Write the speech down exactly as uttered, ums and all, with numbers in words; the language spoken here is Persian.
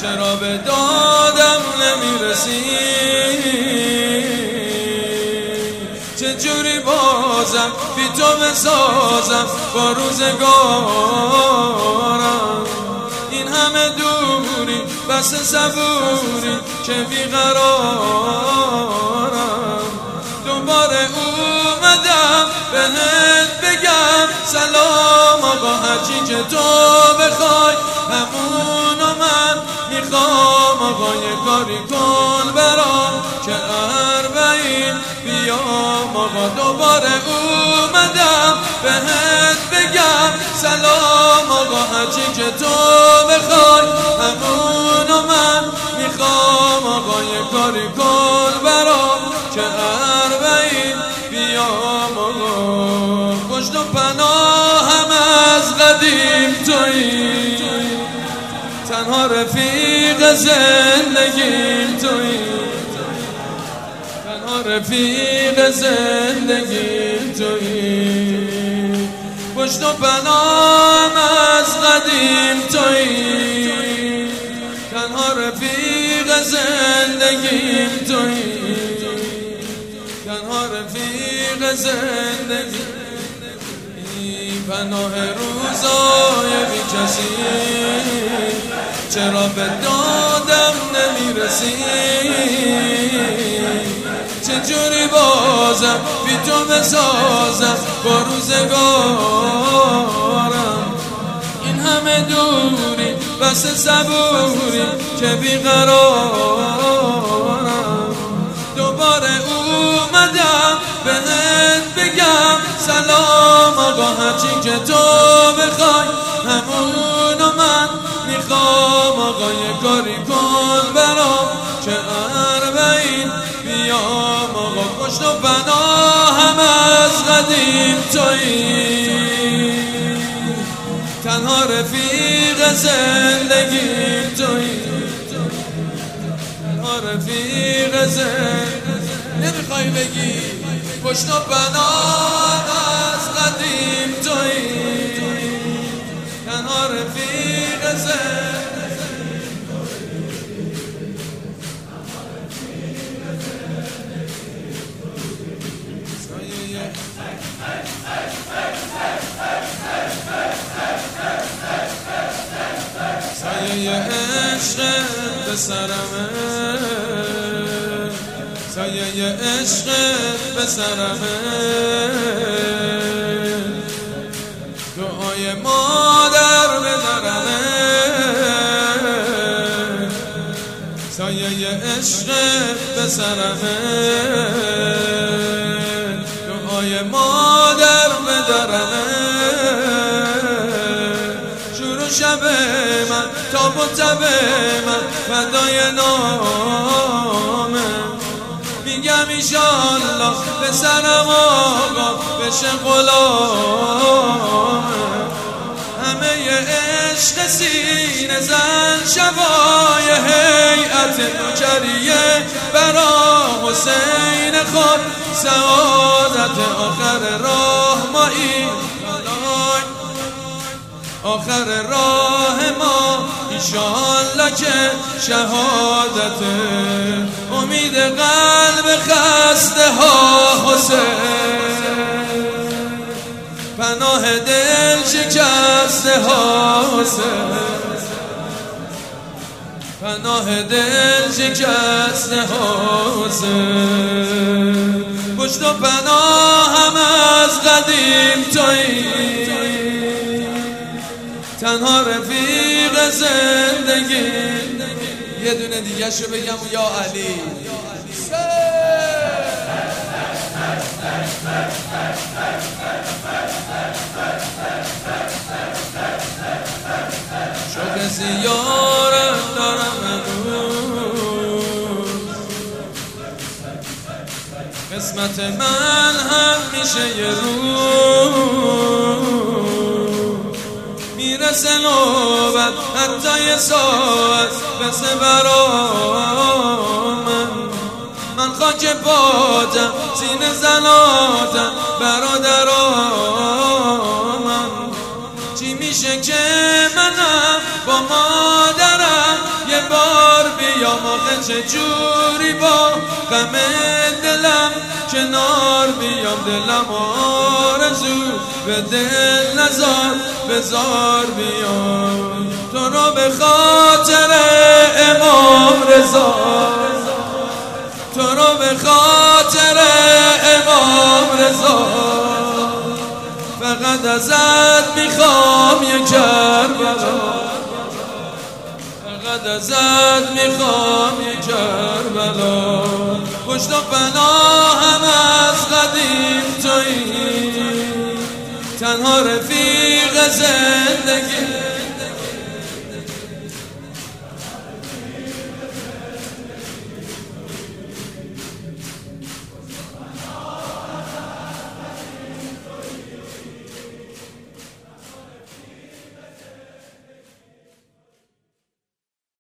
چرا به دادم نمیرسی؟ چجوری بازم بی تو بسازم با روزگارم؟ این همه دوری بس صبوری که بیقرارم. دوباره اومدم بهت بگم سلام آقا، هرچی که تو بخوای همونو من میخوام. آقا یه کاری کن برام که اربعین بیام. آقا دوباره اومدم بهت بگم سلام آقا، هرچی که تو بخوای همونو من میخوام. آقا یه کاری کن برام که اربعین بیام. آقا پشت و پناهم از قدیم تویی، تنها رفیق زندگیم تویی، تنها رفیق زندگیم تویی. پشت و پناهم از قدیم تویی، تنها رفیق زندگیم تویی، تنها رفیق زندگیم. پناه روزای بی کسی، چرا به دادم نمیرسی؟ چجوری بازم بی تو بسازم با روزگارم؟ این همه دوری بس صبوری که بیقرارم. دوباره اومدم بهت بگم سلام آقا، هرچی که تو بخوای همونو من میخوام. آقا یه کاری کن برام که اربعین بیام. آقا پشت و پناهم از قدیم تویی، تنها رفیق زندگیم تویی، تنها رفیق زندگیم. نمیخوای بگی پشت و پناه از قدیم تویی، تنها رفیق زندگیم. سایه عشق به سرمه، سایه عشق به سرمه. دعای مادر به درمه، سایه عشق به سرمه. دعای مادر به درمه. شروع شب من تا مطب من فدای نامه. میگم ایشالله به سرم آقا بشه غلامه. همه عشق سینه زن شبای هیئت نوکریه برا حسین خود سعادت آخر راه مایی. آخر راه ما ایشالله که شهادت، امید قلب خسته ها حسین، پناه دل شکسته ها حسین، پناه دل شکسته ها حسین. پشت و پناهم از قدیم تویی، تنها رفیق زندگی. یه دونه دیگه شو بگم یا علی. شوق زیارت دارم امروز، قسمت من هم میشه یه روز. میرسه نوبت حتی یه ساعت بسه برام. من خاک پاتم سینه زناتم برادرامم. چی میشه که منم با مادرم یه یه بار بیام آخه چجوری با غم دلم کنار بیام، دلم آرزو به دل نزار بزار بیام، تو رو به خاطر امام رضا، تو رو به خاطر امام رضا، فقط ازت میخوام یه کربلا، فقط ازت میخوام یه کربلا، پشت و پناهم از قدیم تویی، تنها رفیق زندگی